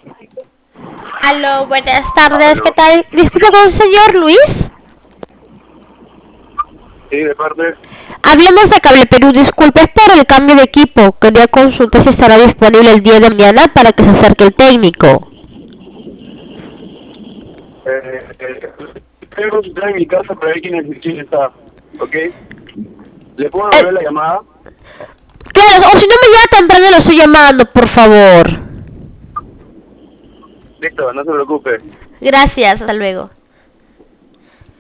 Aló, buenas tardes, ¿qué tal? Disculpe con el señor Luis. Sí, de parte. Hablemos de Cable Perú, disculpe, es por el cambio de equipo. Quería consultar si estará disponible el día de mañana para que se acerque el técnico. Estoy consultando en mi casa para ver quién está, ¿ok? ¿Le puedo Eh, devolver la llamada? claro, o si no me llama temprano lo estoy llamando, por favor. Listo, no se preocupe. Gracias, hasta luego.